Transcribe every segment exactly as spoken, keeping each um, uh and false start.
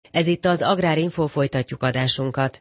Ez itt az Agrárinfo, folytatjuk adásunkat.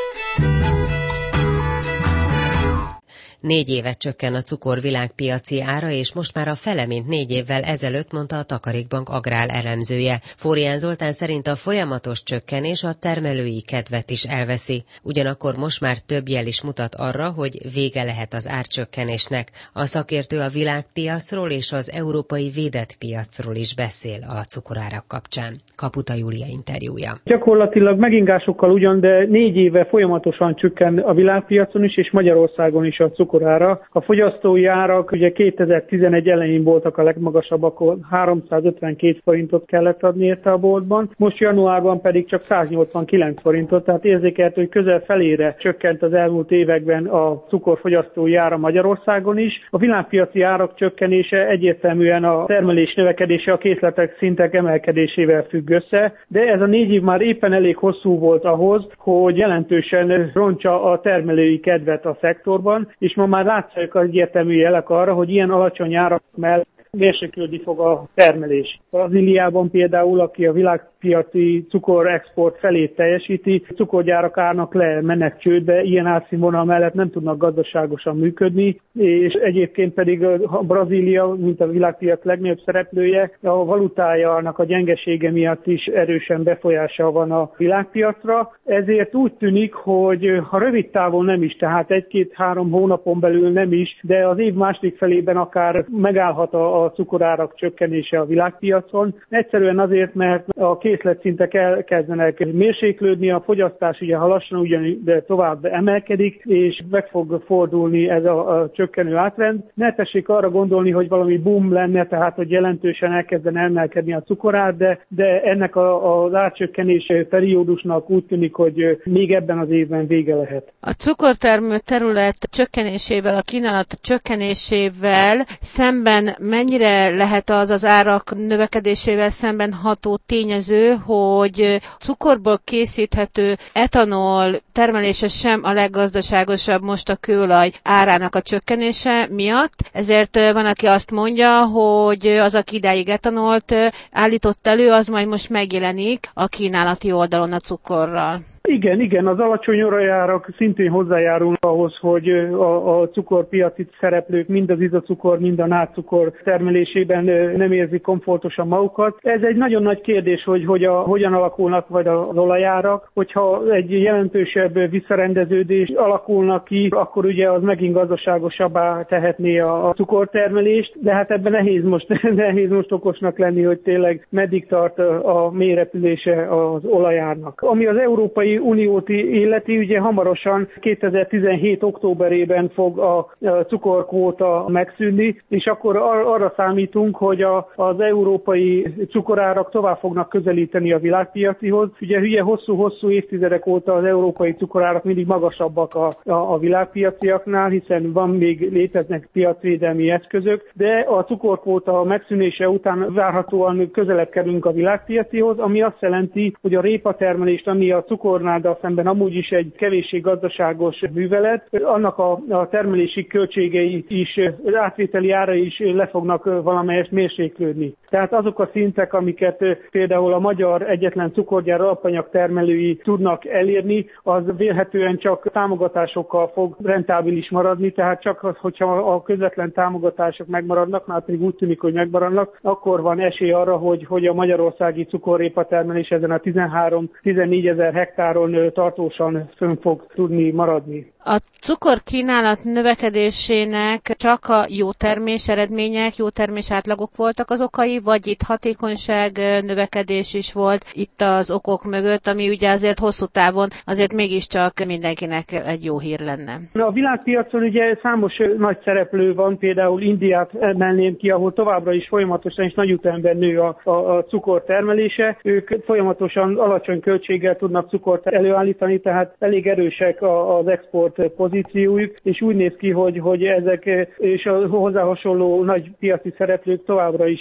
Négy évet csökken a cukor világpiaci ára, és most már a fele, mint négy évvel ezelőtt, mondta a Takarékbank agrár elemzője. Fórián Zoltán szerint a folyamatos csökkenés a termelői kedvet is elveszi. Ugyanakkor most már több jel is mutat arra, hogy vége lehet az árcsökkenésnek. A szakértő a világpiacról és az európai védett piacról is beszél a cukorárak kapcsán. Kaputa Júlia interjúja. Gyakorlatilag megingásokkal ugyan, de négy éve folyamatosan csökken a világpiacon is, és Magyarországon is a cukor. A fogyasztói árak ugye kétezer-tizenegy elején voltak a legmagasabb, akkor háromszázötvenkét forintot kellett adni érte a boltban, most januárban pedig csak száznyolcvankilenc forintot, tehát érzékelhető, hogy közel felére csökkent az elmúlt években a cukorfogyasztói ára Magyarországon is. A világpiaci árak csökkenése egyértelműen a termelés növekedése, a készletek szintek emelkedésével függ össze, de ez a négy év már éppen elég hosszú volt ahhoz, hogy jelentősen rontsa a termelői kedvet a szektorban, és ma már látszik az egyértelmű jelek arra, hogy ilyen alacsony árak mellett mérséklődni fog a termelés. Brazíliában például, aki a világpiaci cukorexport felét teljesíti, cukorgyárak állnak le, mennek csődbe, ilyen árszínvonal mellett nem tudnak gazdaságosan működni, és egyébként pedig a Brazília, mint a világpiac legnagyobb szereplője, a valutájának a gyengesége miatt is erősen befolyása van a világpiacra, ezért úgy tűnik, hogy ha rövid távon nem is, tehát egy-két-három hónapon belül nem is, de az év második felében akár megállhat a a cukorárak csökkenése a világpiacon. Egyszerűen azért, mert a készletszintek elkezdenek mérséklődni, a fogyasztás ugye ha lassan ugyan de tovább emelkedik, és meg fog fordulni ez a, a csökkenő átrend. Ne tessék arra gondolni, hogy valami boom lenne, tehát hogy jelentősen elkezdene emelkedni a cukorár, de, de ennek a, az árcsökkenés periódusnak úgy tűnik, hogy még ebben az évben vége lehet. A cukortermő terület csökkenésével, a kínálat csökkenésével szemben mennyire lehet az az árak növekedésével szemben ható tényező, hogy cukorból készíthető etanol termelése sem a leggazdaságosabb most a kőolaj árának a csökkenése miatt. Ezért van, aki azt mondja, hogy az, aki idáig etanolt állított elő, az majd most megjelenik a kínálati oldalon a cukorral. Igen, igen, az alacsony olajárak szintén hozzájárul ahhoz, hogy a, a cukorpiaci szereplők mind az izacukor, mind a nátszukor termelésében nem érzik komfortosan magukat. Ez egy nagyon nagy kérdés, hogy, hogy a, hogyan alakulnak vagy az olajárak. Hogyha egy jelentősebb visszarendeződés alakulnak ki, akkor ugye az megint gazdaságosabbá tehetné a, a cukortermelést, de hát ebben nehéz most, nehéz most okosnak lenni, hogy tényleg meddig tart a mélyrepülése az olajárnak. Ami az európai Uniót illeti, ugye hamarosan kétezer-tizenhét októberében fog a cukorkvóta megszűnni, és akkor ar- arra számítunk, hogy a, az európai cukorárak tovább fognak közelíteni a világpiacihoz. Ugye hülye hosszú-hosszú évtizedek óta az európai cukorárak mindig magasabbak a, a, a világpiaciaknál, hiszen van még léteznek piacvédelmi eszközök, de a cukorkvóta megszűnése után várhatóan közelebb kerülünk a világpiacihoz, ami azt jelenti, hogy a répatermelést, ami a cukor de szemben amúgy is egy kevéssé gazdaságos művelet, annak a, a termelési költségei is, átvételi árai is le fognak valamelyest mérséklődni. Tehát azok a szintek, amiket például a magyar egyetlen cukorgyár alapanyag termelői tudnak elérni, az vélhetően csak támogatásokkal fog rentábilis maradni, tehát csak az, hogyha a közvetlen támogatások megmaradnak, már pedig úgy tűnik, hogy megmaradnak, akkor van esély arra, hogy, hogy a magyarországi cukorrépa termelés ezen a tizenhárom-tizennégy ezer hektáron tartósan fönn fog tudni maradni. A cukorkínálat növekedésének csak a jó termés eredmények, jó termés átlagok voltak az okai, vagy itt hatékonyság növekedés is volt itt az okok mögött, ami ugye azért hosszú távon azért mégiscsak mindenkinek egy jó hír lenne. A világpiacon ugye számos nagy szereplő van, például Indiát emelném ki, ahol továbbra is folyamatosan és nagy ütemben nő a, a, a cukor termelése. Ők folyamatosan alacsony költséggel tudnak cukort előállítani, tehát elég erősek az export pozíciójuk, és úgy néz ki, hogy, hogy ezek és a hozzá hasonló nagy piaci szereplők továbbra is növelni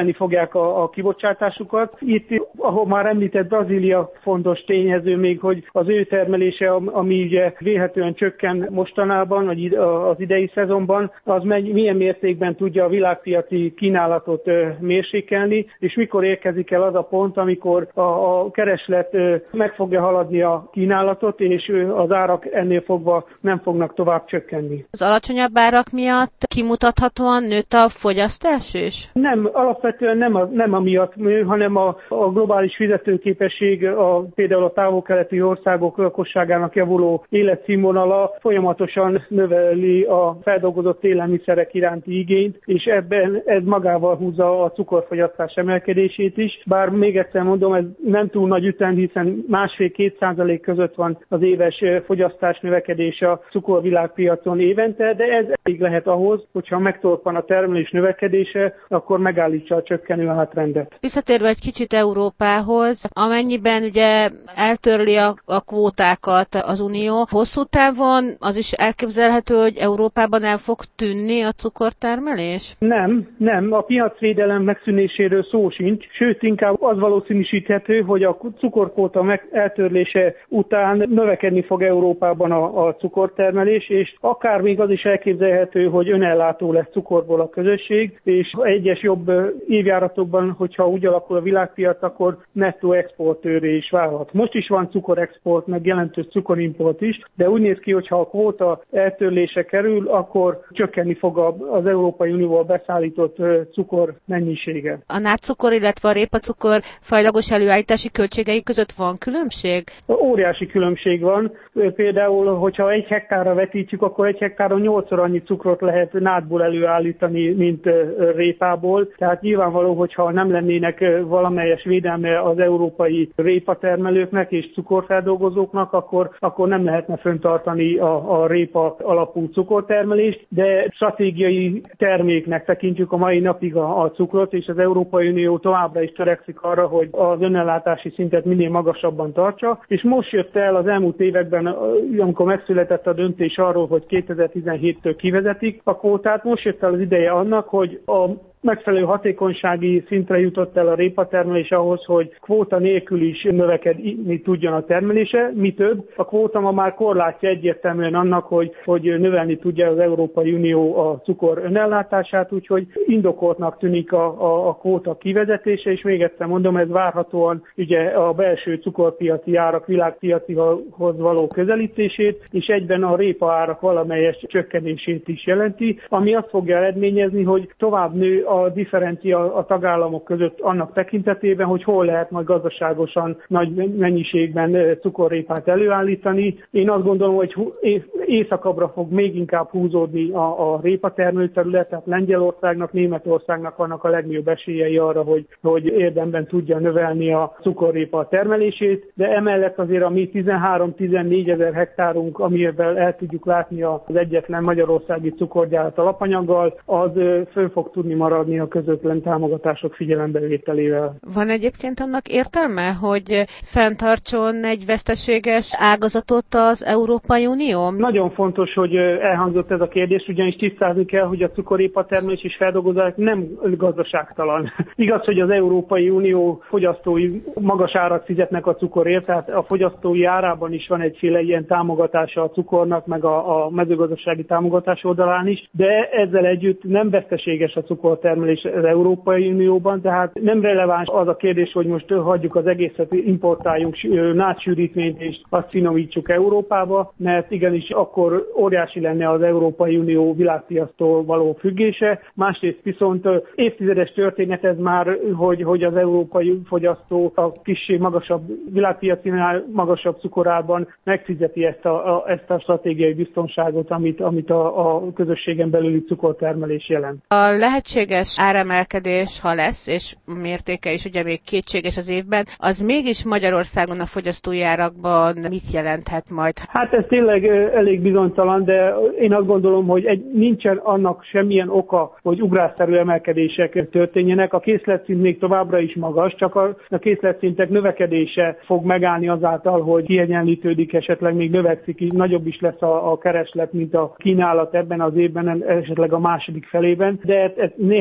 növelni fogják a, a kibocsátásukat. Itt, ahol már említett Brazília fontos tényező még, hogy az ő termelése, ami ugye vélhetően csökken mostanában, vagy az idei szezonban, az milyen mértékben tudja a világpiaci kínálatot mérsékelni, és mikor érkezik el az a pont, amikor a, a kereslet meg fogja haladni a kínálatot, és az árak ennél fogva nem fognak tovább csökkenni. Az alacsonyabb árak miatt kimutathatóan nőtt a fogyasztás is? Nem, alapvetően nem, a, nem amiatt nő, hanem a, a globális fizetőképesség, a, például a távol-keleti országok lakosságának javuló életszínvonala folyamatosan növeli a feldolgozott élelmiszerek iránti igényt, és ebben ez magával húzza a cukorfogyasztás emelkedését is. Bár még egyszer mondom, ez nem túl nagy ütem, hiszen másfél-két százalék között van az éves fogyasztás növekedés a cukorvilágpiacon évente, de ez elég lehet ahhoz, hogyha megtorpan a termelés növekedése, akkor megállítsa a csökkenő átrendet. Visszatérve egy kicsit Európához, amennyiben ugye eltörli a, a kvótákat az Unió, hosszú távon az is elképzelhető, hogy Európában el fog tűnni a cukortermelés? Nem, nem. A piacvédelem megszűnéséről szó sincs, sőt inkább az valószínűsíthető, hogy a cukorkvóta meg eltörlése után növekedni fog Európában a, a cukortermelés, és akár még az is elképzelhető, hogy önellátó lesz cukorból a közösség, és egyes jobb évjáratokban, hogyha úgy alakul a világpiac, akkor nettó exportőré is válhat. Most is van cukorexport, meg jelentős cukorimport is, de úgy néz ki, hogy ha a kvóta eltörlése kerül, akkor csökkenni fog az Európai Unióval beszállított cukor mennyisége. A nátszukor, illetve a répacukor fajlagos előállítási költségei között van különbség? Óriási különbség van. Például, hogyha egy hektárra vetítjük, akkor egy hektáron nyolcszor annyi cukrot lehet nátból előállítani, mint répából. Tehát nyilvánvaló, hogyha nem lennének valamelyes védelme az európai répatermelőknek és cukorfeldolgozóknak, akkor, akkor nem lehetne fenntartani a, a répa alapú cukortermelést, de stratégiai terméknek tekintjük a mai napig a, a cukrot, és az Európai Unió továbbra is törekszik arra, hogy az önellátási szintet minél magasabban tartsa, és most jött el az elmúlt években, amikor megszületett a döntés arról, hogy kétezer-tizenhéttől kivezetik a kvótát, most jött el az ideje annak, hogy a megfelelő hatékonysági szintre jutott el a répatermelés ahhoz, hogy kvóta nélkül is növekedni tudjon a termelése. Mi több, a kvóta ma már korlátja egyértelműen annak, hogy, hogy növelni tudja az Európai Unió a cukor önellátását, úgyhogy indokoltnak tűnik a, a, a kvóta kivezetése, és még egyszer mondom, ez várhatóan ugye a belső cukorpiaci árak világpiacihoz való közelítését, és egyben a répa árak valamelyes csökkenését is jelenti, ami azt fogja eredményezni, hogy tovább nő a differencia a tagállamok között annak tekintetében, hogy hol lehet majd gazdaságosan nagy mennyiségben cukorrépát előállítani. Én azt gondolom, hogy északabbra fog még inkább húzódni a, a répatermő terület, tehát Lengyelországnak, Németországnak vannak a legnagyobb esélyei arra, hogy, hogy érdemben tudja növelni a cukorrépa termelését, de emellett azért a mi tizenhárom-tizennégy ezer hektárunk, amivel el tudjuk látni az egyetlen magyarországi cukorgyárat alapanyaggal, az fönn fog tudni maradni a közvetlen támogatások figyelembevételével. Van egyébként annak értelme, hogy fenntartson egy veszteséges ágazatot az Európai Unió? Nagyon fontos, hogy elhangzott ez a kérdés, ugyanis tisztázni kell, hogy a cukorrépa termelés és feldolgozás nem gazdaságtalan. Igaz, hogy az Európai Unió fogyasztói magas árat fizetnek a cukorért, tehát a fogyasztói árában is van egyféle ilyen támogatása a cukornak, meg a, a mezőgazdasági támogatás oldalán is, de ezzel együtt nem veszteséges a cukortermelés az Európai Unióban, tehát nem releváns az a kérdés, hogy most hagyjuk az egészet, importáljunk nátsűrítményt és azt finomítsuk Európába, mert igenis akkor óriási lenne az Európai Unió világpiactól való függése. Másrészt viszont évtizedes történet ez már, hogy, hogy az európai fogyasztó a kissé magasabb világpiacinál magasabb cukorárban megfizeti ezt a, a, ezt a stratégiai biztonságot, amit, amit a, a közösségen belüli cukortermelés jelent. A lehetséges áremelkedés, ha lesz, és mértéke is ugye még kétséges az évben, az mégis Magyarországon a fogyasztói árakban mit jelenthet majd? Hát ez tényleg elég bizonytalan, de én azt gondolom, hogy egy, nincsen annak semmilyen oka, hogy ugrásszerű emelkedések történjenek. A készletszint még továbbra is magas, csak a, a készletszintek növekedése fog megállni azáltal, hogy kiegyenlítődik, esetleg még növekszik, így nagyobb is lesz a, a kereslet, mint a kínálat ebben az évben, esetleg a második felében, de ez, ez néhány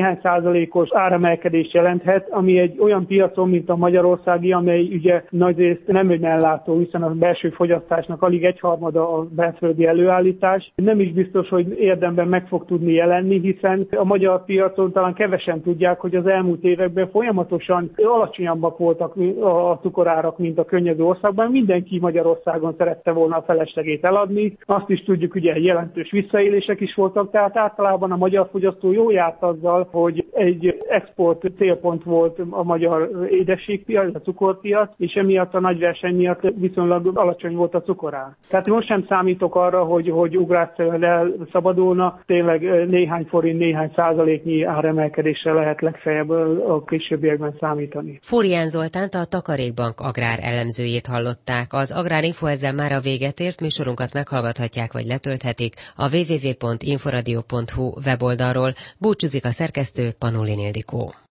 néhány százalékos áremelkedést jelenthet, ami egy olyan piacon, mint a magyarországi, amely ugye nagyrészt nem önellátó, hiszen a belső fogyasztásnak alig egyharmada a belföldi előállítás. Nem is biztos, hogy érdemben meg fog tudni jelenni, hiszen a magyar piacon talán kevesen tudják, hogy az elmúlt években folyamatosan alacsonyabbak voltak a cukorárak, mint a környező országban. Mindenki Magyarországon szerette volna a feleslegét eladni. Azt is tudjuk, ugye jelentős visszaélések is voltak, tehát általában a magyar fogyasztó jó járt azzal, hogy egy export célpont volt a magyar édességpiac, a cukorpiac, és emiatt a nagy verseny miatt viszonylag alacsony volt a cukorár. Tehát most sem számítok arra, hogy, hogy ugrásszerűen elszabadulna, tényleg néhány forint, néhány százaléknyi áremelkedésre lehet legfeljebb a későbbiekben számítani. Fórián Zoltánt, a Takarékbank agrár elemzőjét hallották. Az Agrárinfo ezzel már a véget ért, műsorunkat meghallgathatják vagy letölthetik a double-u double-u double-u pont inforadio pont hu weboldalról. Búcsúzik a szerkesztő, Panulin Ildikó.